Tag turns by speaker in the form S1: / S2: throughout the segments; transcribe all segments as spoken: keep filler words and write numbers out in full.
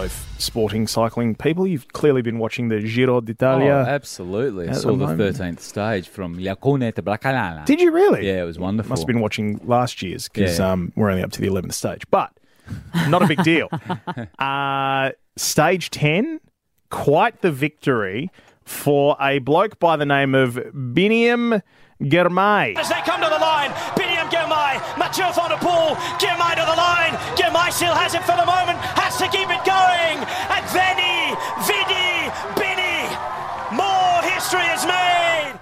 S1: both sporting cycling people. You've clearly been watching the Giro d'Italia.
S2: Oh, absolutely. I
S1: At
S2: saw
S1: the
S2: the
S1: moment.
S2: thirteenth stage from Iacone to Bracalana.
S1: Did you really?
S2: Yeah, it was wonderful.
S1: Must have been watching last year's because
S2: Yeah.
S1: um, we're only up to the eleventh stage. But not a big deal. uh, stage ten, quite the victory for a bloke by the name of Biniam Girmay.
S3: As they come to the line, Biniam Girmay, Mathieu van der Poel, Girmay to the line. Girmay still has it for the moment, has to keep it going. And Veni, Vidi, Bini, more history is made.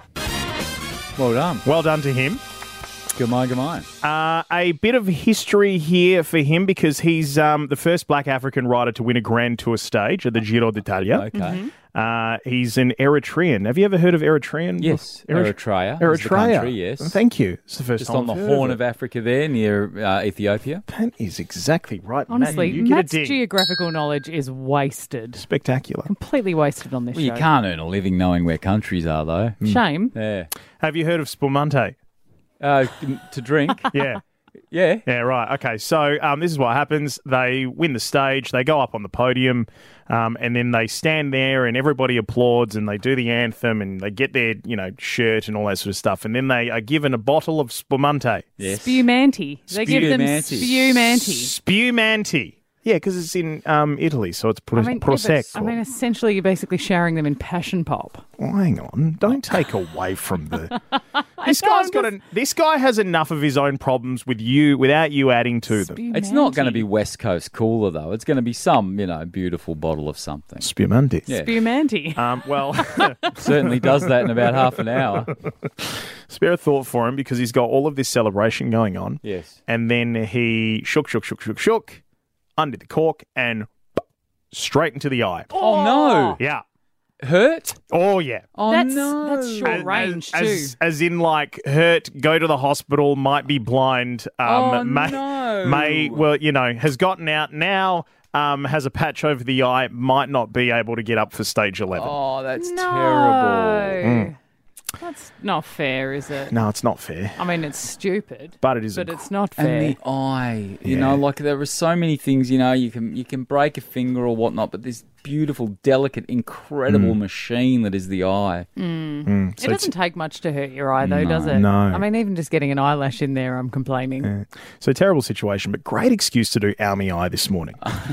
S2: Well done.
S1: Well done to him.
S2: Good mind, good mind.
S1: Uh, a bit of history here for him because he's um, the first black African rider to win a Grand Tour stage at the Giro d'Italia.
S2: Okay.
S1: Mm-hmm. Uh, he's an Eritrean. Have you ever heard of Eritrean?
S2: Yes,
S1: Erit-
S2: Eritrea. is the
S1: Eritrea.
S2: country, yes.
S1: Thank you. It's the first
S2: Just
S1: time
S2: on the
S1: I've heard
S2: Horn
S1: it.
S2: of Africa there near uh, Ethiopia.
S1: That is exactly right.
S4: Honestly,
S1: Matthew, you get
S4: Matt's
S1: a ding.
S4: geographical knowledge is wasted.
S1: Spectacular.
S4: Completely wasted on this
S2: Well, you
S4: show.
S2: can't earn a living knowing where countries are, though.
S4: Shame.
S2: Yeah.
S1: Have you heard of Spumante?
S2: Uh, to drink.
S1: Yeah.
S2: Yeah.
S1: Yeah, right. Okay, so um, this is what happens. They win the stage, they go up on the podium, um, and then they stand there and everybody applauds and they do the anthem and they get their, you know, shirt and all that sort of stuff. And then they are given a bottle of Spumante.
S2: Yes.
S4: Spumante. They give them
S2: Spumante.
S4: spumante.
S1: Spumante. Yeah, because it's in um, Italy, so it's pro-
S4: I mean, yeah, but-
S1: Prosecco.
S4: I mean, essentially, you're basically showering them in passion pop.
S1: Oh, hang on. Don't take away from the... This
S4: know,
S1: guy's
S4: I'm
S1: got
S4: just-
S1: an, This guy has enough of his own problems with you without you adding to them.
S2: It's not going to
S4: Spumante.
S2: be West Coast cooler, though. It's going to be some, you know, beautiful bottle of something.
S1: Spumante.
S2: Yeah.
S4: Spumante.
S1: Um, well,
S2: Certainly does that in about half an hour.
S1: spare a thought for him because he's got all of this celebration going on.
S2: Yes.
S1: And then he shook, shook, shook, shook, shook, undid the cork and straight into the eye.
S2: Oh, no.
S1: Yeah.
S2: Hurt?
S1: Oh, yeah.
S2: Oh,
S4: That's
S2: no.
S4: that's short
S1: As-
S4: range
S1: as,
S4: too.
S1: As, as in, like, hurt, go to the hospital, might be blind. Um,
S2: Oh,
S1: may,
S2: no.
S1: may, well, you know, has gotten out now, um, has a patch over the eye, might not be able to get up for stage eleven.
S2: Oh, that's
S4: no.
S2: terrible.
S4: That's not fair, is it?
S1: No, it's not fair.
S4: I mean, it's stupid,
S1: But it is a
S4: but it's not fair.
S2: And the eye, you
S1: Yeah.
S2: know, like there are so many things, you know, you can you can break a finger or whatnot, but this beautiful, delicate, incredible machine that is the eye.
S1: Mm,
S4: It
S1: so it's-
S4: doesn't take much to hurt your eye, though, does it?
S1: No.
S4: I mean, even just getting an eyelash in there, I'm complaining.
S1: So terrible situation, but great excuse to do Almy Eye this morning.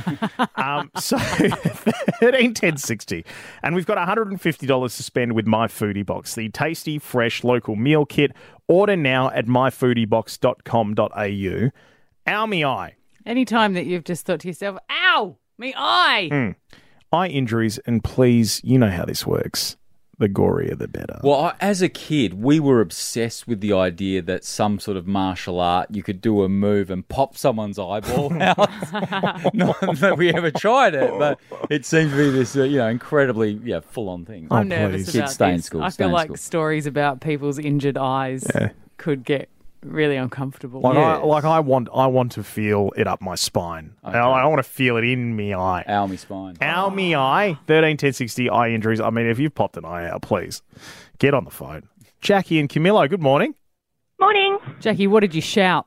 S1: um, so thirteen ten sixty, and we've got one hundred fifty dollars to spend with My Foodie Box, the tasty, fresh local meal kit. Order now at my foodie box dot com dot a u. Almy Eye,
S4: Anytime that you've just thought to yourself, "Ow, me eye!"
S1: eye injuries, and please, you know how this works. The gorier, the better.
S2: Well, I, as a kid, we were obsessed with the idea that some sort of martial art, you could do a move and pop someone's eyeball out. Not that we ever tried it, but it seemed to be this, uh, you know, incredibly, yeah, full-on thing.
S4: I'm
S1: Oh,
S4: nervous
S1: please.
S4: about
S2: Kids stay in
S4: this.
S2: school,
S4: I
S2: stay
S4: feel
S2: in
S4: like
S2: school.
S4: stories about people's injured eyes
S1: Yeah.
S4: could get really uncomfortable.
S1: Like, I,
S2: Yes.
S1: like I want, I want to feel it up my spine. I, I want to feel it in me eye.
S2: Almy spine.
S1: Almy eye, thirteen ten sixty eye injuries. I mean, if you've popped an eye out, please get on the phone. Jackie and Camillo, good morning.
S5: Morning.
S4: Jackie, what did you shout?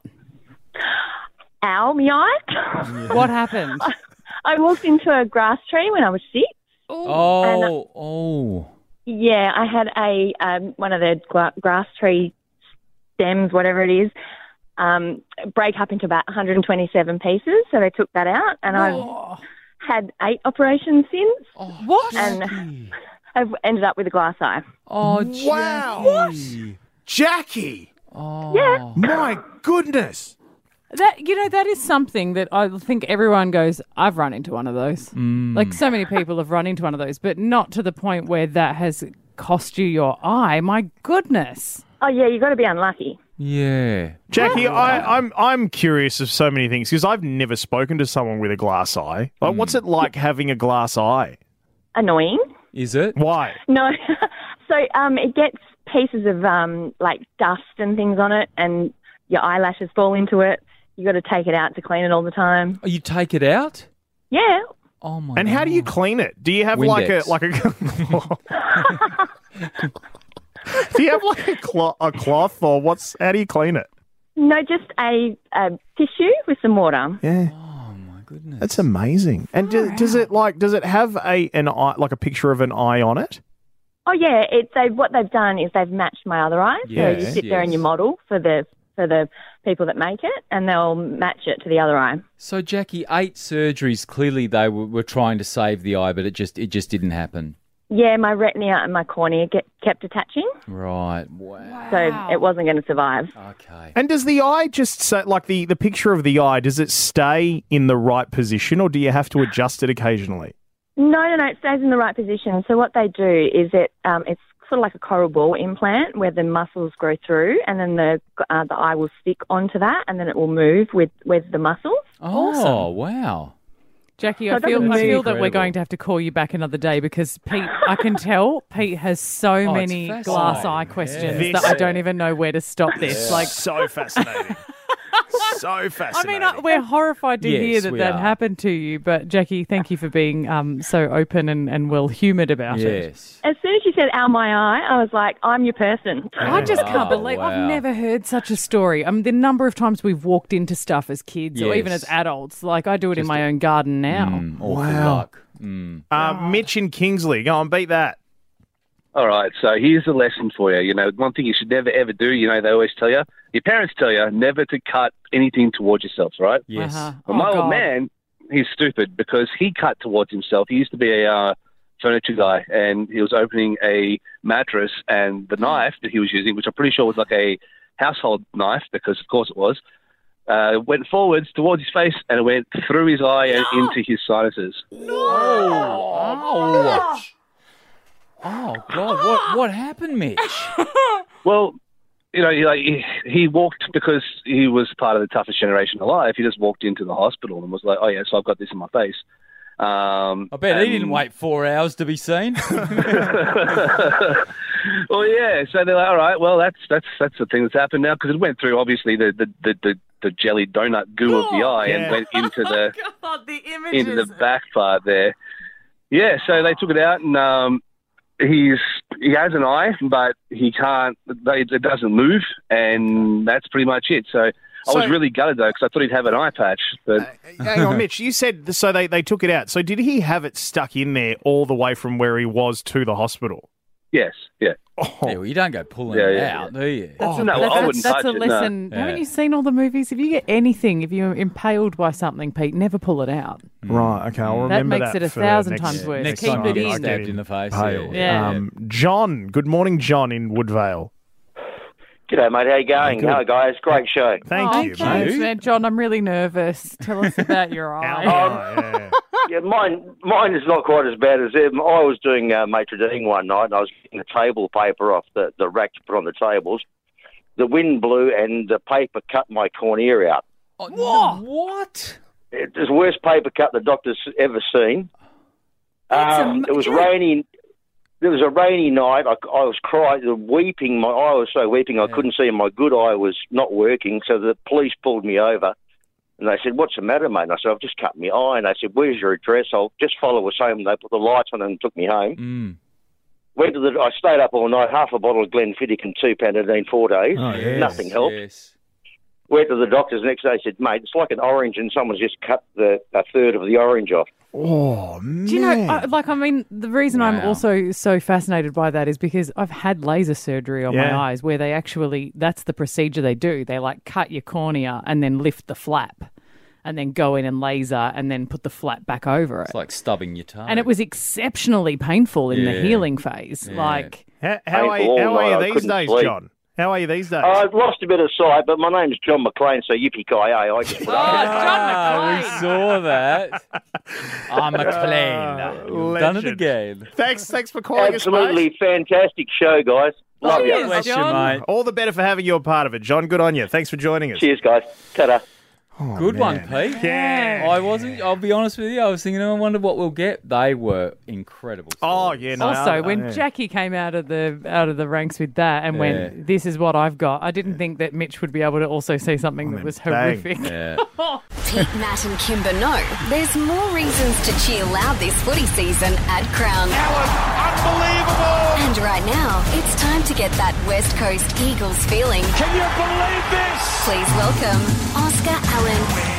S5: Ow, me eye.
S4: What happened?
S5: I walked into a grass tree when I was six.
S2: Oh, oh.
S5: Yeah, I had a um, one of the gra- grass tree stems, whatever it is, um, break up into about one hundred twenty-seven pieces. So they took that out, and I've had eight operations since,
S4: What?
S5: and I've ended up with a glass eye.
S2: Oh,
S1: Wow.
S2: Jackie.
S1: Jackie,
S2: Oh.
S5: Yeah.
S1: my goodness.
S4: That you know, that is something that I think everyone goes, I've run into one of those.
S2: Mm.
S4: Like so many people have run into one of those, but not to the point where that has cost you your eye. My goodness.
S5: Oh yeah, you got to be unlucky.
S2: Yeah.
S1: Jackie, I, I'm I'm curious of so many things because I've never spoken to someone with a glass eye. Like, what's it like having a glass eye?
S5: Annoying.
S2: Is it?
S1: Why?
S5: No, so um, it gets pieces of um, like dust and things on it, and your eyelashes fall into it. You got to take it out to clean it all the time.
S2: Oh, you take it out?
S5: Yeah.
S2: Oh, my
S1: And how do you clean it? Do you have like a
S2: Windex.
S1: like a? Do you have like a, clo- a cloth or what's? How do you clean it?
S5: No, just a, a tissue with some water.
S1: Yeah.
S2: Oh, my goodness.
S1: That's amazing. And do, does it like does it have a an eye, like a picture of an eye on it?
S5: Oh yeah, it's they what they've done is they've matched my other eye.
S2: Yes,
S5: so you sit there and
S2: yes.
S5: you model for the for the people that make it, and they'll match it to the other eye.
S2: So, Jackie, eight surgeries. Clearly, they were, were trying to save the eye, but it just it just didn't happen.
S5: Yeah, my retina and my cornea get, kept attaching,
S2: Right. Wow.
S5: so it wasn't going to survive.
S2: Okay.
S1: And does the eye just say, like the, the picture of the eye, does it stay in the right position or do you have to adjust it occasionally?
S5: No, no, no, it stays in the right position. So what they do is it um, it's sort of like a coral ball implant where the muscles grow through, and then the uh, the eye will stick onto that, and then it will move with, with the muscles.
S2: Oh, wow.
S4: Jackie,
S5: So
S4: I
S5: it
S4: feel
S5: doesn't
S4: I feel
S5: move.
S4: that we're
S2: Incredible.
S4: going to have to call you back another day because Pete, I can tell Pete has so
S2: it's
S4: many
S2: fascinating.
S4: glass eye questions
S1: Yeah.
S4: that I don't even know where to stop this. Like,
S1: so fascinating. so
S4: I
S1: fascinating.
S4: mean, I, we're horrified to
S2: Yes,
S4: hear that
S2: we
S4: that
S2: are.
S4: happened to you. But Jackie, thank you for being um, so open and, and well-humoured about it.
S2: Yes.
S5: As soon as you said, ow, my eye, I was like, I'm your person.
S4: I just can't
S2: Oh,
S4: believe
S2: wow.
S4: I've never heard such a story. I mean, the number of times we've walked into stuff as kids or even
S2: Yes.
S4: as adults, like I do it in
S2: Just
S4: my
S2: a-
S4: own garden now.
S2: Mm, awful
S1: Wow.
S2: luck. Mm.
S1: Uh, Mitch in Kingsley, go on, beat that.
S6: All right, so here's a lesson for you. You know, one thing you should never, ever do, you know, they always tell you, your parents tell you, never to cut anything towards yourself, right?
S2: Yes.
S4: Uh-huh.
S6: Well,
S4: Oh,
S6: my
S4: God.
S6: old man, he's stupid because he cut towards himself. He used to be a uh, furniture guy, and he was opening a mattress, and the knife that he was using, which I'm pretty sure was like a household knife, because of course it was, uh, went forwards towards his face, and it went through his eye and into his sinuses.
S2: Oh. Oh, God. What what happened, Mitch?
S6: Well, you know, he, like, he, he walked because he was part of the toughest generation alive. He just walked into the hospital and was like, oh, yeah, so I've got this in my face. Um,
S2: I bet he
S6: and-
S2: didn't wait four hours to be seen.
S6: Well, yeah, so they're like, all right, well, that's that's that's the thing that's happened now, because it went through, obviously, the, the, the, the, the jelly donut goo of the eye
S1: yeah.
S6: and went into the
S4: God, the images.
S6: into the back part there. Yeah, so they took it out, and um, he's he has an eye, but he can't. It, it doesn't move, and that's pretty much it. So, I
S1: So-
S6: was really gutted though, because I thought he'd have an eye patch, but
S1: Hang on, Mitch, you said, so they, they took it out. So did he have it stuck in there all the way from where he was to the hospital?
S6: yes, yeah.
S1: Oh,
S2: Yeah, well, you don't go pulling
S6: Yeah,
S2: it
S6: yeah,
S2: out, do you?
S1: Oh,
S6: no,
S4: That's,
S6: I
S4: that's,
S6: wouldn't
S4: that's
S6: touch
S4: a
S6: it, no.
S4: lesson.
S2: Yeah.
S4: Haven't you seen all the movies? If you get anything, if you're impaled by something, Pete, never pull it out.
S1: right, okay, I'll
S4: That
S1: remember
S4: makes
S1: that
S4: it a
S1: for
S4: thousand
S1: next-
S4: times worse.
S2: Next
S4: Keep
S2: time
S4: it
S2: you
S4: in.
S2: get stabbed in the face.
S1: Pale.
S2: Yeah.
S4: Yeah.
S1: Um, John, good morning, John in Woodvale.
S7: G'day, mate. How you going?
S1: Good.
S7: Hello, guys. Great show.
S1: Thank
S4: oh,
S1: you,
S4: thanks,
S1: mate.
S4: man. John, I'm really nervous. Tell us about your
S1: Ow,
S4: eye.
S1: yeah.
S7: Yeah, mine, mine is not quite as bad as them. I was doing uh, maitre-d' one night, and I was getting the table paper off the, the rack to put on the tables. The wind blew, and the paper cut my cornea out.
S2: Oh, no, what?
S7: It was the worst paper cut the doctor's ever seen.
S4: That's
S7: Um,
S4: am-
S7: it was
S4: yeah.
S7: raining. It was a rainy night. I, I was crying, weeping. My eye was so weeping I couldn't see, and my good eye was not working. So the police pulled me over, and they said, "What's the matter, mate?" And I said, "I've just cut my eye." And they said, "Where's your address?" I'll just follow us home. And they put the lights on and took me home.
S2: Mm.
S7: Went to the. I stayed up all night, half a bottle of Glenfiddich and two Pantadine, four days.
S1: Oh, yes,
S7: Nothing helped.
S2: Yes.
S7: Went to the doctor's the next day. Said, "Mate, it's like an orange, and someone's just cut the a third of the orange off."
S1: Oh, man.
S4: Do you know, I, like, I mean, the reason I'm
S2: Wow.
S4: also so fascinated by that is because I've had laser surgery on
S1: Yeah.
S4: my eyes where they actually, that's the procedure they do. They like cut your cornea and then lift the flap and then go in and laser and then put the flap back over it.
S2: It's like stubbing your toe.
S4: And it was exceptionally painful in the
S2: Yeah.
S4: healing phase.
S2: Yeah.
S4: Like,
S1: How, how, are, you,
S7: Painful
S1: how
S7: all
S1: are
S7: night,
S1: you
S7: I
S1: these
S7: couldn't
S1: days,
S7: sleep.
S1: John? How are you these days?
S7: I've lost a bit of sight, but my name's John McLean, so yippee-ki-yay. I just put up with it.
S2: Ah, we saw that. I'm McLean. You've done it
S1: legend.
S2: again.
S1: Thanks, thanks for calling us,
S7: Absolutely
S1: mate.
S7: fantastic show, guys. Love
S4: Cheers,
S7: you.
S2: Bless you,
S4: John.
S2: mate.
S1: All the better for having you a part of it, John. Good on you. Thanks for joining us.
S7: Cheers, guys. Ta-da.
S1: Oh,
S2: Good one,
S1: man.
S2: Pete.
S1: Yeah.
S2: I wasn't, I'll be honest with you, I was thinking, I wonder what we'll get. They were incredible.
S1: Oh,
S2: stories.
S1: yeah, no.
S4: also,
S1: I- I-
S4: when
S1: yeah.
S4: Jackie came out of the out of the ranks with that and
S2: Yeah.
S4: went, "This is what I've got," I didn't think that Mitch would be able to also see something that
S1: then
S4: was
S1: bang.
S4: horrific.
S2: Yeah.
S8: Pete, Matt and Kimber know there's more reasons to cheer loud this footy season at Crown.
S3: Unbelievable!
S8: And right now, it's time to get that West Coast Eagles feeling.
S3: Can you believe this?
S8: Please welcome Oscar Allen.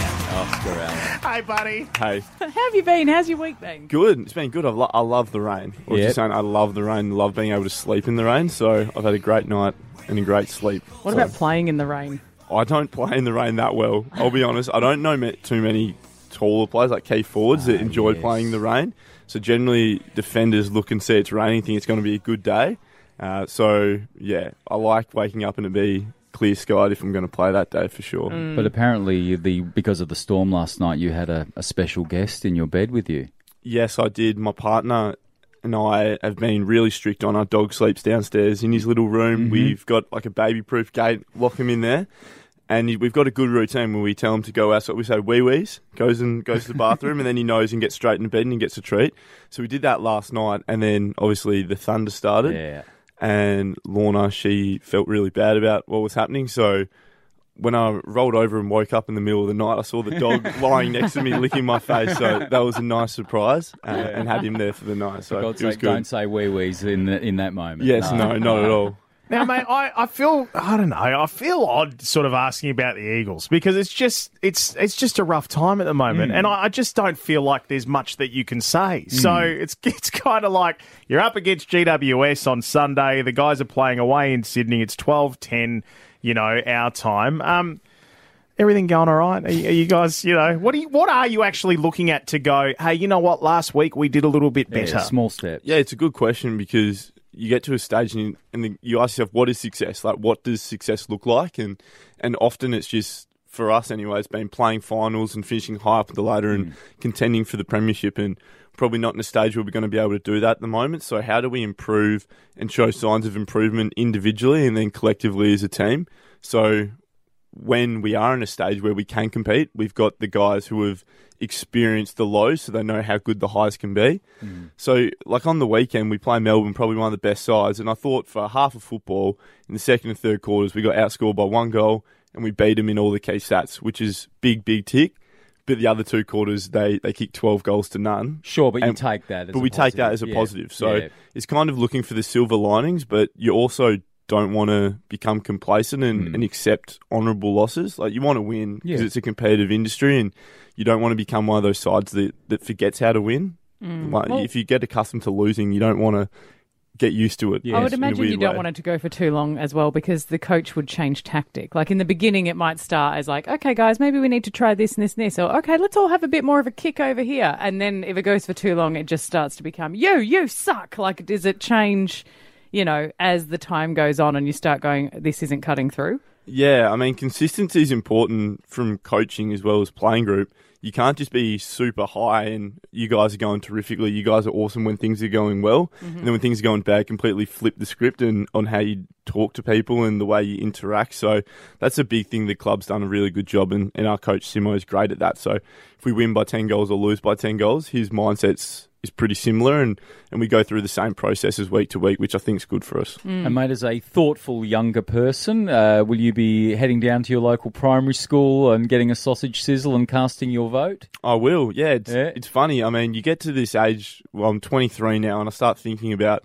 S2: Oscar Allen.
S1: Hey, buddy.
S9: Hey,
S4: How have you been? How's your week been?
S9: good. It's been good. I, lo- I love the rain. I was
S2: Yep.
S9: just saying, I love the rain. Love being able to sleep in the rain. So I've had a great night and a great sleep.
S4: What
S9: So
S4: about playing in the rain?
S9: I don't play in the rain that well. I'll be honest. I don't know me- too many taller players like key forwards that enjoy
S2: yes.
S9: playing in the rain. So generally, defenders look and see it's raining, think it's going to be a good day. Uh, so yeah, I like waking up and it be clear skied if I'm going to play that day for sure.
S2: But apparently, the because of the storm last night, you had a, a special guest in your bed with you.
S9: Yes, I did. My partner and I have been really strict on our dog sleeps downstairs in his little room.
S2: Mm-hmm.
S9: We've got like a baby-proof gate, lock him in there. And he- we've got a good routine when we tell him to go outside. We say wee-wees, goes and goes to the bathroom, and then he knows and gets straight into bed and he gets a treat. So we did that last night, and then obviously the thunder started.
S2: Yeah.
S9: And Lorna, she felt really bad about what was happening. So when I rolled over and woke up in the middle of the night, I saw the dog lying next to me, licking my face. So that was a nice surprise, uh, and had him there for the night. So
S2: For
S9: it
S2: God's
S9: was
S2: sake,
S9: good.
S2: don't say wee wees in the, in that moment.
S9: Yes, no, not at all.
S1: Now, mate, I, I feel I don't know. I feel odd sort of asking about the Eagles because it's just it's it's just a rough time at the moment, and I, I just don't feel like there's much that you can say. So it's it's kind of like you're up against G W S on Sunday. The guys are playing away in Sydney. It's twelve ten, you know, our time. Um, everything going all right? Are you, are you guys, you know, what are you, what are you actually looking at to go? Hey, you know what? Last week we did a little bit
S2: Yeah,
S1: better.
S2: small step.
S9: Yeah, it's a good question because you get to a stage and, you, and then you ask yourself, what is success? Like, what does success look like? And and often it's just, for us anyway, it's been playing finals and finishing high up the ladder and contending for the premiership, and probably not in a stage where we're going to be able to do that at the moment. So how do we improve and show signs of improvement individually and then collectively as a team? So when we are in a stage where we can compete, we've got the guys who have experienced the lows, so they know how good the highs can be. Mm. So, like on the weekend, we play Melbourne, probably one of the best sides, and I thought for half of football, in the second and third quarters, we got outscored by one goal, and we beat them in all the key stats, which is big, big tick. But the other two quarters, they, they kicked twelve goals to none.
S2: Sure, but
S9: and,
S2: you take that as
S9: But
S2: a
S9: we
S2: positive.
S9: take that as a
S2: Yeah.
S9: positive. So
S2: Yeah.
S9: it's kind of looking for the silver linings, but you also don't want to become complacent and,
S2: Mm.
S9: and accept honourable losses. Like, you want to win because
S2: Yeah.
S9: it's a competitive industry, and you don't want to become one of those sides that, that forgets how to win. Like,
S4: Well-
S9: if you get accustomed to losing, you don't want to get used to it.
S2: Yeah.
S4: I would
S9: in a
S4: imagine
S9: weird
S4: you don't
S9: way.
S4: want it to go for too long as well, because the coach would change tactic. Like in the beginning, it might start as like, okay, guys, maybe we need to try this and this and this. Or, okay, let's all have a bit more of a kick over here. And then if it goes for too long, it just starts to become, you, you suck. Like, does it change, you know, as the time goes on and you start going, this isn't cutting through?
S9: Yeah, I mean, consistency is important from coaching as well as playing group. You can't just be super high and you guys are going terrifically. You guys are awesome when things are going well. Mm-hmm. And then when things are going bad, completely flip the script and on how you talk to people and the way you interact. So that's a big thing. The club's done a really good job, and, and our coach Simo is great at that. So if we win by ten goals or lose by ten goals, his mindset's is pretty similar, and, and we go through the same processes week to week, which I think is good for us.
S2: And mate, as a thoughtful younger person, uh, will you be heading down to your local primary school and getting a sausage sizzle and casting your vote?
S9: I will, yeah. It's,
S2: Yeah.
S9: it's funny. I mean, you get to this age, well, I'm twenty-three now, and I start thinking about,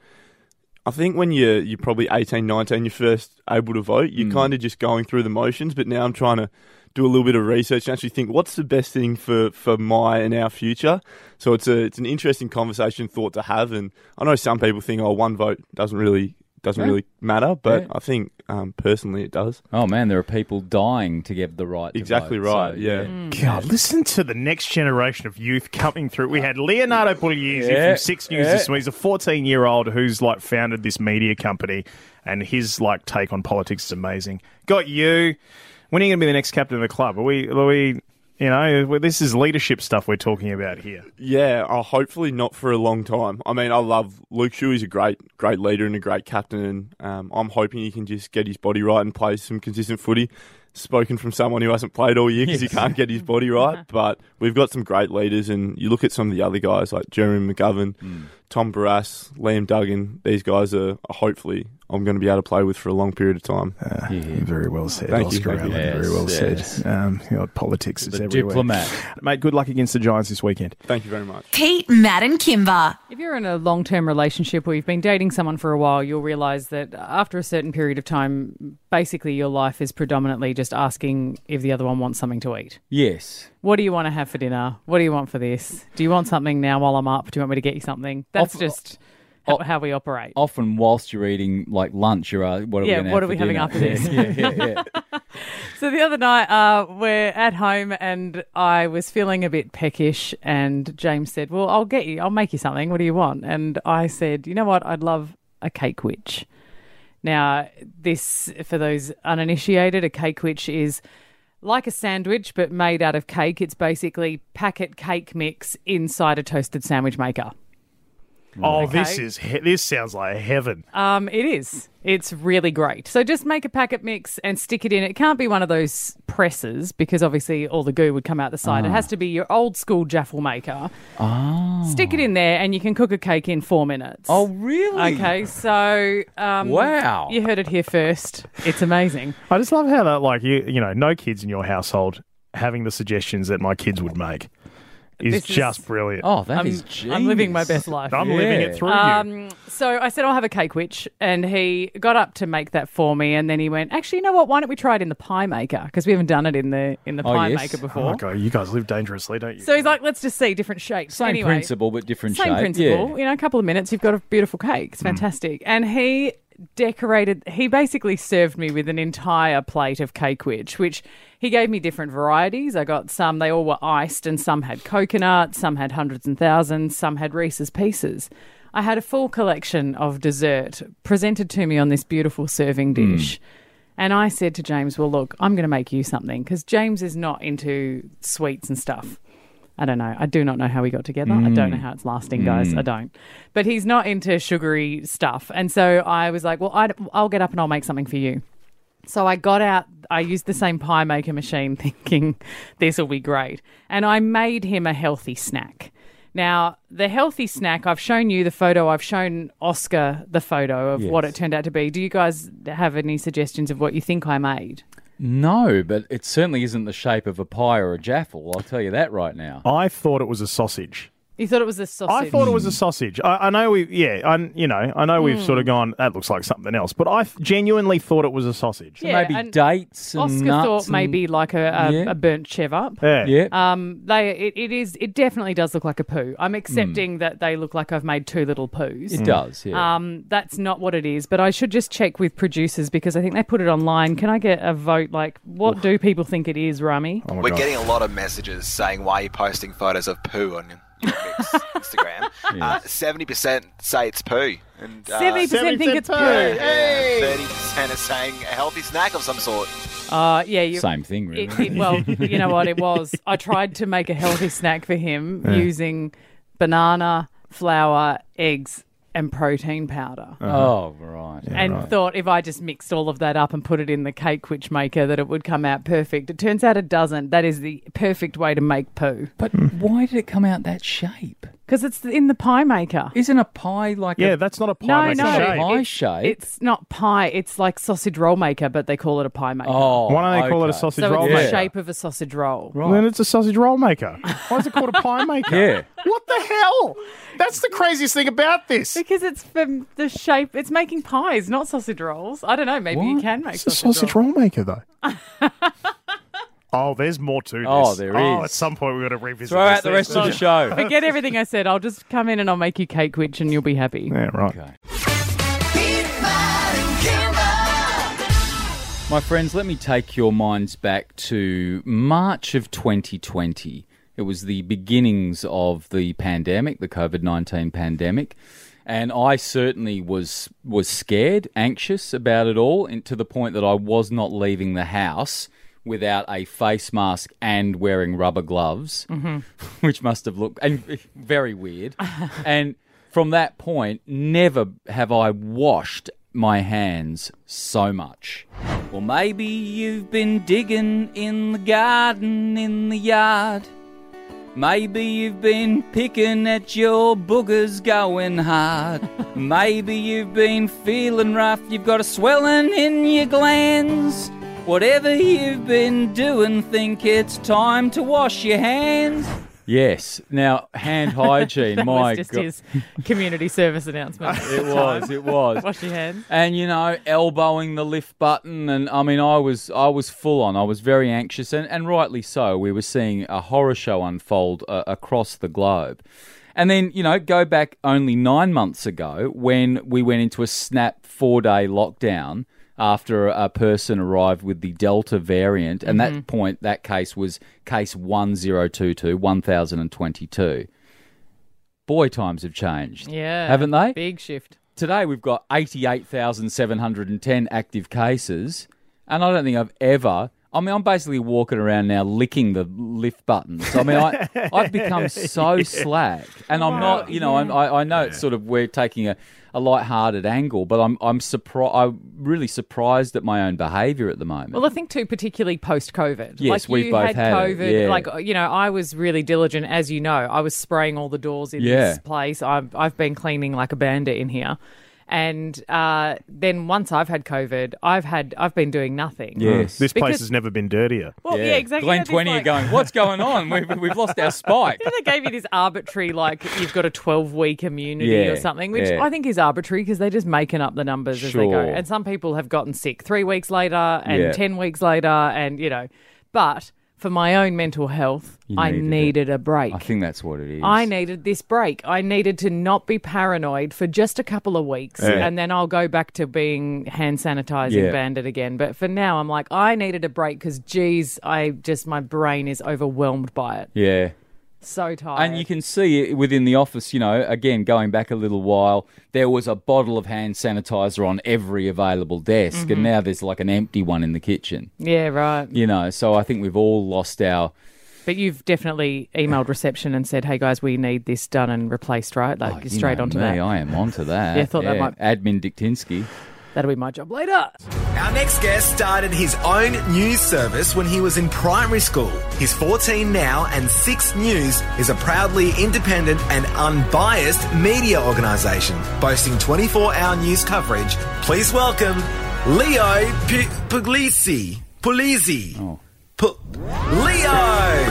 S9: I think when you're, you're probably eighteen, nineteen, you're first able to vote, you're kind of just going through the motions, but now I'm trying to do a little bit of research and actually think, what's the best thing for, for my and our future? So it's a it's an interesting conversation thought to have, and I know some people think, oh, one vote doesn't really doesn't
S2: Yeah.
S9: really matter, but
S2: Yeah.
S9: I think um, personally it does.
S2: Oh man, there are people dying to get the right to
S9: Exactly
S2: vote,
S9: right,
S2: so,
S9: yeah.
S1: God, listen to the next generation of youth coming through. We had Leonardo Pugliese
S2: Yeah,
S1: from Six News
S2: yeah.
S1: this week. He's a fourteen-year-old who's like founded this media company, and his like take on politics is amazing. Got you. When are you going to be the next captain of the club? Are we? Are we? You know, this is leadership stuff we're talking about here.
S9: Yeah, uh, hopefully not for a long time. I mean, I love Luke Shuey. He's a great, great leader and a great captain, and um, I'm hoping he can just get his body right and play some consistent footy. Spoken from someone who hasn't played all year because
S2: Yes.
S9: he can't get his body right. But we've got some great leaders, and you look at some of the other guys like Jeremy McGovern, Tom Barras, Liam Duggan, these guys are, are hopefully I'm going to be able to play with for a long period of time.
S1: Uh, yeah. Very well said,
S9: Thank you,
S1: Oscar
S9: thank you.
S1: Allen.
S2: Yes,
S1: Very well
S2: yes.
S1: said. Um, you know, politics is
S2: The
S1: everywhere.
S2: diplomat.
S1: Mate, good luck against the Giants this weekend.
S9: Thank you very much.
S10: Pete, Matt and Kimber.
S4: If you're in a long-term relationship or you've been dating someone for a while, you'll realise that after a certain period of time, basically your life is predominantly just asking if the other one wants something to eat.
S2: Yes.
S4: What do you want to have for dinner? What do you want for this? Do you want something now while I'm up? Do you want me to get you something? That's
S2: Off-
S4: just how,
S2: off-
S4: how we operate.
S2: Often whilst you're eating like lunch, you're uh, what are
S4: Yeah,
S2: we gonna
S4: what
S2: have
S4: are we
S2: for
S4: having
S2: dinner?
S4: after this?
S2: Yeah, yeah, yeah. yeah.
S4: So the other night, uh, we're at home and I was feeling a bit peckish and James said, well, I'll get you, I'll make you something. What do you want? And I said, you know what? I'd love a cake witch. Now, this, for those uninitiated, a cake witch is like a sandwich but made out of cake. It's basically packet cake mix inside a toasted sandwich maker.
S1: Oh,
S4: Okay.
S1: this is he- this sounds like heaven.
S4: Um, it is. It's really great. So just make a packet mix and stick it in. It can't be one of those presses because obviously all the goo would come out the side. It has to be your old school jaffle maker.
S2: Oh.
S4: Stick it in there and you can cook a cake in four minutes.
S2: Oh, really?
S4: Okay, so um,
S2: Wow.
S4: you heard it here first. It's amazing.
S1: I just love how that, like, you you know, no kids in your household having the suggestions that my kids would make is
S4: This is-
S1: just brilliant.
S2: Oh, that
S4: I'm,
S2: is
S4: I'm living my
S2: genius.
S4: best life.
S1: I'm living it
S2: yeah.
S1: through you.
S4: Um, so I said, I'll have a cake witch. And he got up to make that for me. And then he went, actually, you know what? Why don't we try it in the pie maker? Because we haven't done it in the in the
S2: Oh,
S4: pie
S2: yes.
S4: maker
S1: Oh,
S4: before.
S1: my God, you guys live dangerously, don't you?
S4: So he's like, let's just see different shapes.
S2: Same
S4: anyway,
S2: principle, but different
S4: Same
S2: shape.
S4: principle.
S2: Yeah.
S4: You know, a couple of minutes, you've got a beautiful cake. It's fantastic. And he decorated, he basically served me with an entire plate of cake witch, which he gave me different varieties. I got some, they all were iced, and some had coconut, some had hundreds and thousands, some had Reese's Pieces. I had a full collection of dessert presented to me on this beautiful serving dish. And I said to James, well, look, I'm going to make you something because James is not into sweets and stuff. I don't know. I do not know how we got together. I don't know how it's lasting, guys. I don't. But he's not into sugary stuff. And so I was like, well, I'd, I'll get up and I'll make something for you. So I got out, I used the same pie maker machine thinking this will be great. And I made him a healthy snack. Now, the healthy snack, I've shown you the photo. I've shown Oscar the photo of
S2: Yes.
S4: what it turned out to be. Do you guys have any suggestions of what you think I made?
S2: No, but it certainly isn't the shape of a pie or a jaffle. I'll tell you that right now.
S1: I thought it was a sausage.
S4: You thought it was a sausage?
S1: I thought it was a sausage. I, I know we, yeah, I, you know, I know we've
S4: Hmm.
S1: sort of gone. That looks like something else, but I genuinely thought it was a sausage.
S2: So
S4: Yeah,
S2: maybe
S4: and
S2: dates and
S4: Oscar
S2: nuts
S4: thought
S2: and-
S4: maybe like a, a,
S2: Yeah.
S4: a burnt chev up.
S1: Yeah.
S2: Yeah.
S4: Um, they it, it is it definitely does look like a poo. I'm
S2: Hmm.
S4: accepting that they look like I've made two little poos.
S2: it does, yeah.
S4: Um, that's not what it is, but I should just check with producers because I think they put it online. Can I get a vote? Like, what do people think it is, Rami?
S1: Oh my
S11: We're
S1: God.
S11: getting a lot of messages saying, why are you posting photos of poo on your mix Instagram? Uh, seventy percent say it's poo. And uh,
S4: Seventy percent think it's poo.
S11: thirty percent are saying a healthy snack of some sort.
S4: Uh, yeah, you,
S2: Same thing, really.
S4: It, it, well, you know what it was. I tried to make a healthy snack for him using banana, flour, eggs, and protein powder.
S2: Oh, right.
S4: and
S2: right.
S4: thought if I just mixed all of that up and put it in the cake witch maker that it would come out perfect. It turns out it doesn't. That is the perfect way to make poo.
S2: But why did it come out that shape?
S4: Because it's in the pie maker.
S2: Isn't a pie like
S1: Yeah,
S2: a...
S1: that's not a pie
S4: No,
S1: maker
S4: no.
S1: shape.
S2: Pie
S4: It-
S2: shape?
S4: It's not pie. It's like sausage roll maker, but they call it a pie maker.
S2: Oh,
S1: Why don't they call it a
S2: okay.
S1: sausage
S4: so
S1: roll
S4: it's
S1: maker?
S4: the shape of a sausage roll.
S2: Right.
S1: Then it's a sausage roll maker. Why is it called a pie maker?
S2: Yeah.
S1: What the hell? That's the craziest thing about this.
S4: Because it's from the shape. It's making pies, not sausage rolls. I don't know. Maybe you
S2: What?
S4: can make
S1: It's a
S4: sausage,
S1: sausage
S4: rolls.
S1: roll maker, though. Oh, there's more to this.
S2: Oh, there
S1: Oh,
S2: is.
S1: at some point we've got to revisit
S2: Throw
S1: this.
S2: out the rest of the show.
S4: Forget everything I said. I'll just come in and I'll make you cake witch and you'll be happy.
S1: Yeah, right.
S2: Okay. My friends, let me take your minds back to March of twenty twenty. It was the beginnings of the pandemic, the COVID nineteen pandemic, and I certainly was was scared, anxious about it all, and to the point that I was not leaving the house without a face mask and wearing rubber gloves, which must have looked and very weird. And from that point, never have I washed my hands so much. Well, maybe you've been digging in the garden, in the yard, Maybe you've been picking at your boogers going hard. Maybe you've been feeling rough, you've got a swelling in your glands. Whatever you've been doing, think it's time to wash your hands. Yes. Now, hand hygiene,
S4: that
S2: my
S4: was just
S2: God.
S4: his community service announcement.
S2: It was, it was.
S4: Wash your hands.
S2: And, you know, elbowing the lift button. And, I mean, I was I was full on. I was very anxious, and, and rightly so. We were seeing a horror show unfold uh, across the globe. And then, you know, go back only nine months ago when we went into a snap four-day lockdown after a person arrived with the Delta variant. And
S4: Mm-hmm.
S2: that point, that case was case one thousand twenty-two, one thousand twenty-two. Boy, times have changed.
S4: Yeah.
S2: Haven't they?
S4: Big shift.
S2: Today we've got eighty-eight thousand seven hundred ten active cases, and I don't think I've ever... I mean, I'm basically walking around now licking the lift buttons. I mean, I, I've become so slack, and I'm not, you know, I'm, I, I know it's sort of, we're taking a, a light-hearted angle, but I'm I'm surprised. I'm really surprised at my own behaviour at the moment.
S4: Well, I think too, particularly post-COVID.
S2: Yes,
S4: like
S2: we've
S4: you
S2: both
S4: had
S2: had it,
S4: COVID.
S2: yeah.
S4: Like, you know, I was really diligent, as you know. I was spraying all the doors in
S2: Yeah.
S4: this place. I've I've been cleaning like a bandit in here. And uh, then once I've had COVID, I've had I've been doing nothing.
S2: Yes.
S1: This place
S4: Because-
S1: has never been dirtier.
S4: Well, yeah, exactly.
S2: Glen
S4: You know, this,
S2: twenty are
S4: like-
S2: going, what's going on? We've, we've lost our spike.
S4: You know, they gave you this arbitrary, like, you've got a twelve-week immunity
S2: Yeah,
S4: or something, which
S2: yeah.
S4: I think is arbitrary because they're just making up the numbers as they go.
S2: Sure.
S4: And some people have gotten sick three weeks later and
S2: Yeah.
S4: ten weeks later and, you know. But for my own mental health,
S2: You
S4: I
S2: needed it.
S4: needed a break.
S2: I think that's what it is.
S4: I needed this break. I needed to not be paranoid for just a couple of weeks,
S1: Yeah.
S4: and then I'll go back to being hand sanitizing
S2: Yeah.
S4: bandit again. But for now, I'm like, I needed a break because, geez, I just my brain is overwhelmed by it.
S2: Yeah.
S4: So tired.
S2: And you can see it within the office, you know, again, going back a little while, there was a bottle of hand sanitizer on every available desk,
S4: Mm-hmm.
S2: and now there's like an empty one in the kitchen,
S4: yeah, right.
S2: you know, so I think we've all lost our...
S4: But you've definitely emailed reception and said, "Hey guys, we need this done and replaced." Right, like
S2: Oh,
S4: you're
S2: you
S4: straight
S2: know
S4: onto
S2: me,
S4: that.
S2: I am onto that.
S4: Yeah, thought that might-
S2: Admin Diktinsky.
S4: That'll be my job later.
S12: Our next guest started his own news service when he was in primary school. He's fourteen now, and Six News is a proudly independent and unbiased media organisation boasting twenty-four hour news coverage. Please welcome Leo P- Puglisi. Puglisi.
S2: Oh.
S12: Pu- Leo!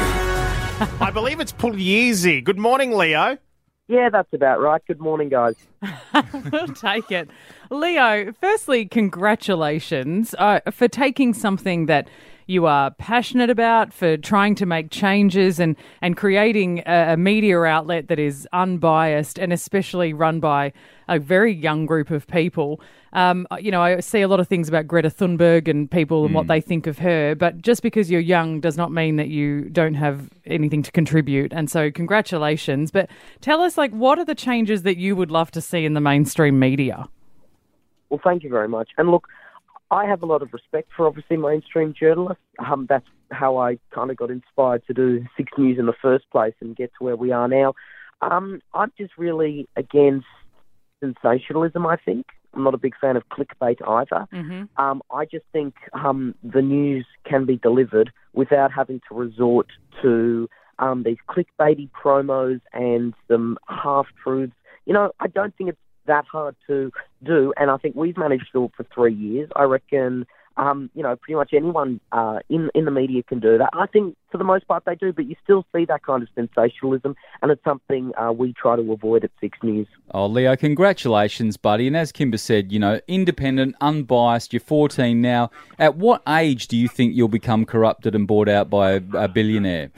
S1: I believe it's Pugliese. Good morning, Leo.
S13: Yeah, that's about right. Good morning, guys.
S4: We'll take it. Leo, firstly, congratulations uh, for taking something that you are passionate about, for trying to make changes and, and creating a, a media outlet that is unbiased and especially run by a very young group of people. Um, you know, I see a lot of things about Greta Thunberg and people and what they think of her, but just because you're young does not mean that you don't have anything to contribute. And so congratulations. But tell us, like, what are the changes that you would love to see in the mainstream media?
S13: Well, thank you very much. And look, I have a lot of respect for obviously mainstream journalists. Um, that's how I kind of got inspired to do Six News in the first place and get to where we are now. Um, I'm just really against sensationalism, I think. I'm not a big fan of clickbait either.
S4: Mm-hmm.
S13: Um, I just think um, the news can be delivered without having to resort to um, these clickbaity promos and some half-truths. You know, I don't think it's that hard to do, and I think we've managed to do it for three years. I reckon, um, you know, pretty much anyone uh, in in the media can do that. I think for the most part they do, but you still see that kind of sensationalism, and it's something uh, we try to avoid at Six News.
S2: Oh, Leo, congratulations, buddy. And as Kimber said, you know, independent, unbiased, you're fourteen now. At what age do you think you'll become corrupted and bought out by a, a billionaire?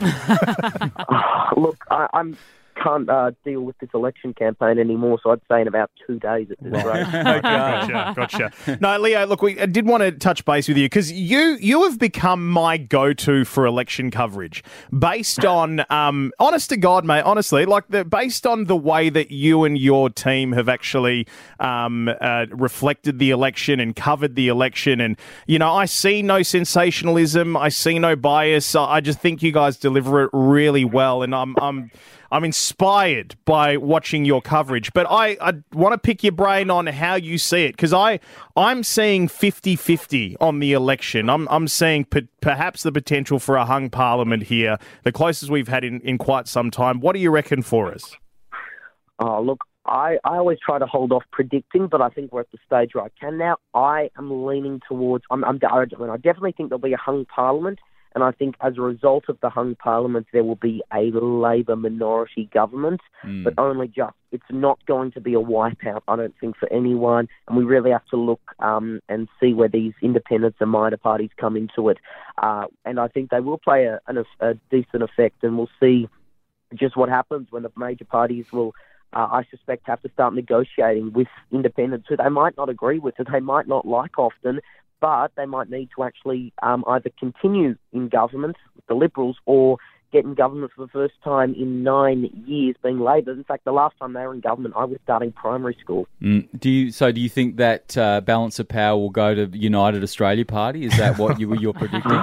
S13: Look, I, I'm... can't uh, deal with this election campaign anymore, so I'd say in about two days at this rate.
S1: Gotcha, gotcha. No, Leo, look, we I did want to touch base with you because you you have become my go-to for election coverage based on, um, honest to God, mate, honestly, like the, based on the way that you and your team have actually um, uh, reflected the election and covered the election. And, you know, I see no sensationalism. I see no bias. I I just think you guys deliver it really well. And I'm... I'm I'm inspired by watching your coverage, but I, I want to pick your brain on how you see it, because I I'm seeing fifty-fifty on the election. I'm I'm seeing p- perhaps the potential for a hung parliament here, the closest we've had in, in quite some time. What do you reckon for us?
S13: Oh, look, I, I always try to hold off predicting, but I think we're at the stage where I can now. I am leaning towards, I'm, I'm, I definitely think there'll be a hung parliament, and I think as a result of the hung parliament, there will be a Labor minority government, mm. but only just. It's not going to be a wipeout, I don't think, for anyone, and we really have to look um, and see where these independents and minor parties come into it. Uh, and I think they will play a, a, a decent effect, and we'll see just what happens when the major parties will, uh, I suspect, have to start negotiating with independents who they might not agree with, who they might not like often, but they might need to actually um, either continue in government with the Liberals or get in government for the first time in nine years being Labor. In fact, the last time they were in government, I was starting primary school.
S2: Mm. Do you? So do you think that uh, balance of power will go to United Australia Party? Is that what you, you're predicting?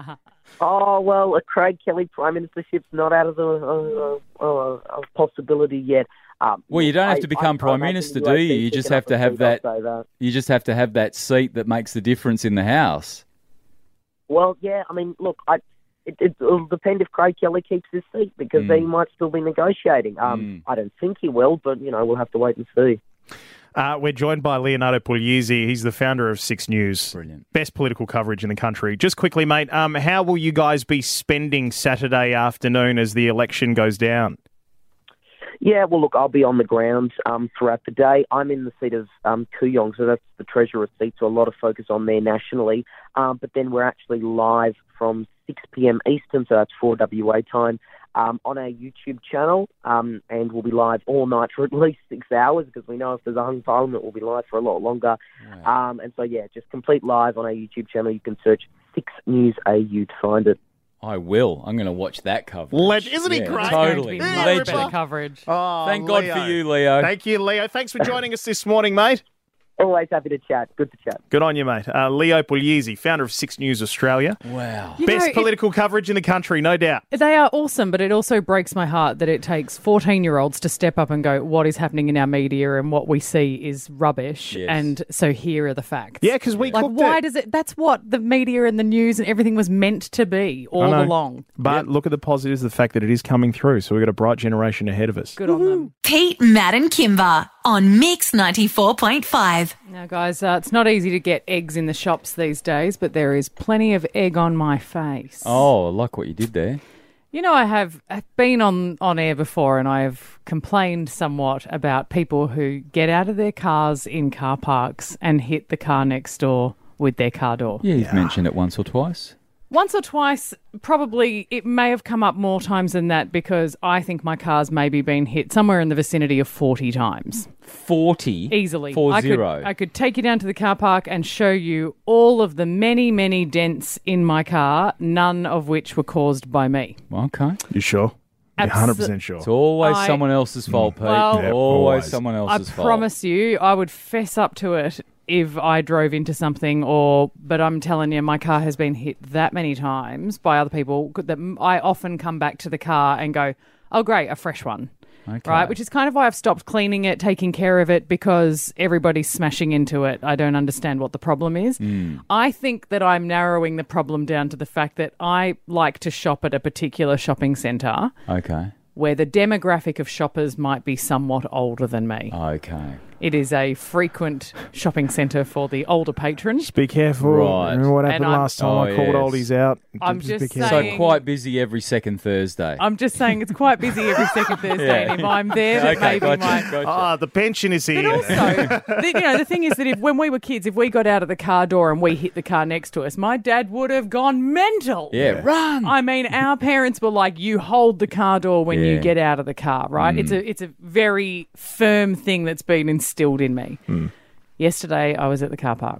S13: Oh, well, a Craig Kelly prime ministership's not out of the uh, uh, uh, possibility yet. Um,
S2: well, you don't have to
S13: I,
S2: become
S13: I,
S2: prime
S13: I
S2: minister, do you? You just have to have that, that. You just have to have that seat that makes the difference in the House.
S13: Well, yeah. I mean, look, I, it, it will depend if Craig Kelly keeps his seat, because mm. he might still be negotiating. Um, mm. I don't think he will, but you know, we'll have to wait and see.
S1: Uh, we're joined by Leonardo Pugliese. He's the founder of Six News.
S2: Brilliant.
S1: Best political coverage in the country. Just quickly, mate, um, how will you guys be spending Saturday afternoon as the election goes down?
S13: Yeah, well, look, I'll be on the ground um, throughout the day. I'm in the seat of um, Kooyong, so that's the Treasurer seat, so a lot of focus on there nationally. Um, but then we're actually live from six p.m. Eastern, so that's four W A time, um, on our YouTube channel, um, and we'll be live all night for at least six hours, because we know if there's a hung parliament, we'll be live for a lot longer. Wow. Um, and so, yeah, just complete live on our YouTube channel. You can search Six News A U to find it.
S2: I will. I'm going to watch that coverage.
S1: Let, isn't he
S2: yeah,
S1: great?
S2: Totally.
S4: Much better coverage.
S1: Oh,
S2: Thank God
S1: Leo.
S2: for you, Leo.
S1: Thank you, Leo. Thanks for joining us this morning, mate.
S13: Always happy to chat. Good to chat.
S1: Good on you, mate. Uh, Leo Pugliese, founder of Six News Australia.
S2: Wow.
S4: You
S1: Best
S4: know,
S1: political coverage in the country, no doubt.
S4: They are awesome, but it also breaks my heart that it takes fourteen-year-olds to step up and go, what is happening in our media and what we see is rubbish,
S2: yes.
S4: and so here are the facts.
S1: Yeah, because we
S4: like,
S1: cooked
S4: why
S1: it.
S4: does it... That's what the media and the news and everything was meant to be all along.
S1: But
S4: yep.
S1: look at the positives, the fact that it is coming through, so we've got a bright generation ahead of us.
S4: Good on them.
S10: Pete, Matt and Kimber on Mix ninety-four point five.
S4: Now, guys, uh, it's not easy to get eggs in the shops these days, but there is plenty of egg on my face.
S2: Oh, I like what you did there.
S4: You know, I have I've been on, on air before, and I have complained somewhat about people who get out of their cars in car parks and hit the car next door with their car door.
S2: Yeah, you've yeah. mentioned it once or twice.
S4: Once or twice, probably it may have come up more times than that, because I think my car's maybe been hit somewhere in the vicinity of forty times.
S2: forty?
S4: Easily.
S2: Four
S4: I
S2: zero.
S4: Could, I could take you down to the car park and show you all of the many, many dents in my car, none of which were caused by me.
S2: Okay.
S1: You sure? You're
S4: Abso-
S1: one hundred percent sure.
S2: It's always
S4: I-
S2: someone else's fault, Pete.
S4: Well-
S2: always,
S1: Yep, always.
S2: someone
S4: I
S2: else's fault.
S4: promise you, I would fess up to it if I drove into something, or but I'm telling you, my car has been hit that many times by other people that I often come back to the car and go, oh, great, a fresh one.
S2: Okay.
S4: Right, which is kind of why I've stopped cleaning it, taking care of it, because everybody's smashing into it. I don't understand what the problem is.
S2: Mm.
S4: I think that I'm narrowing the problem down to the fact that I like to shop at a particular shopping centre.
S2: Okay.
S4: Where the demographic of shoppers might be somewhat older than me.
S2: Okay.
S4: It is a frequent shopping centre for the older patrons.
S1: Just be careful.
S2: Right.
S1: Remember what happened
S4: And I'm-
S1: last time
S2: Oh,
S1: I called
S2: yes.
S1: oldies out?
S4: I'm
S1: be
S4: just
S1: careful.
S4: saying-
S2: So quite busy every second Thursday.
S4: I'm just saying it's quite busy every second Thursday,
S2: Yeah.
S4: and if I'm there, that
S2: Okay,
S4: maybe
S2: gotcha,
S4: my...
S2: gotcha.
S1: Ah, the pension is here.
S4: But also, the, you know, the thing is that if when we were kids, if we got out of the car door and we hit the car next to us, my dad would have gone mental.
S2: Yeah, run.
S4: I mean, our parents were like, "You hold the car door when you
S2: Yeah.
S4: get out of the car," right?
S2: Mm.
S4: It's a it's a very firm thing that's been instilled in me.
S1: Mm.
S4: Yesterday, I was at the car park.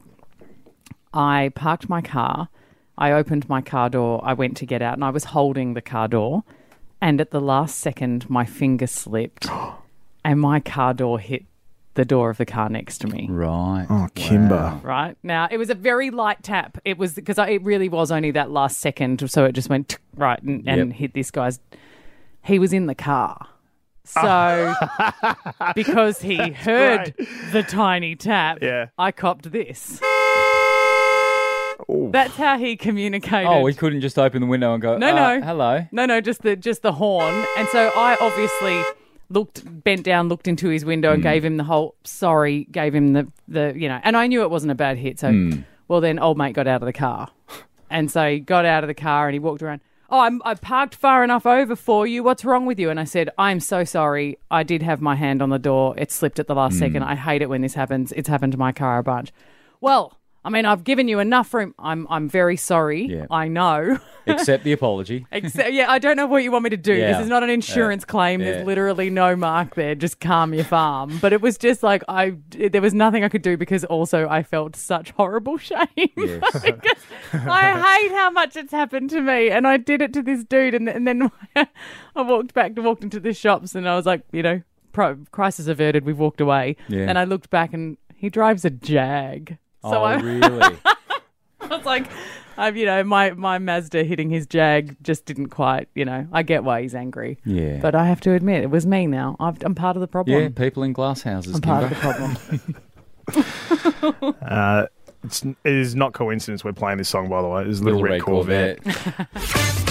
S4: I parked my car. I opened my car door. I went to get out, and I was holding the car door. And at the last second, my finger slipped, and my car door hit the door of the car next to me.
S2: Right.
S1: Oh, Kimber.
S2: Wow.
S4: Right. Now, it was a very light tap. It was because it really was only that last second, so it just went right and, and
S2: Yep.
S4: hit this guy's. He was in the car. So because he heard
S1: great.
S4: the tiny tap,
S1: Yeah.
S4: I copped this. That's how he communicated.
S2: Oh, he couldn't just open the window and go,
S4: No,
S2: uh,
S4: no.
S2: hello.
S4: No, no, just the just the horn. And so I obviously looked, bent down, looked into his window and
S2: Mm.
S4: gave him the whole sorry, gave him the, the, you know, and I knew it wasn't a bad hit. So,
S2: Mm.
S4: well, then old mate got out of the car. And so he got out of the car and he walked around. Oh, I'm, I parked far enough over for you. What's wrong with you? And I said, I'm so sorry. I did have my hand on the door. It slipped at the last
S2: Mm.
S4: second. I hate it when this happens. It's happened to my car a bunch. Well, I mean, I've given you enough room. I'm I'm very sorry.
S2: Yeah.
S4: I know.
S2: Accept the apology.
S4: Except, yeah, I don't know what you want me to do.
S2: Yeah.
S4: This is not an insurance
S2: Yeah.
S4: claim.
S2: Yeah.
S4: There's literally no mark there. Just calm your farm. But it was just like I. There was nothing I could do because also I felt such horrible shame.
S2: Yes.
S4: Because I hate how much it's happened to me, and I did it to this dude, and, and then I walked back to walked into the shops, and I was like, you know, pro, crisis averted. We've walked away,
S2: Yeah.
S4: and I looked back, and he drives a Jag. So
S2: oh,
S4: I,
S2: really?
S4: I was like, I've, you know, my, my Mazda hitting his Jag just didn't quite, you know, I get why he's angry.
S2: Yeah.
S4: But I have to admit, it was me now. I've, I'm part of the problem.
S2: Yeah, people in glass houses.
S4: I'm part
S2: Kimber.
S4: of the problem.
S1: Uh, it's, it is not coincidence we're playing this song, by the way. It is Little,
S2: Little
S1: Red,
S2: Red
S1: Corvette.
S2: Corvette.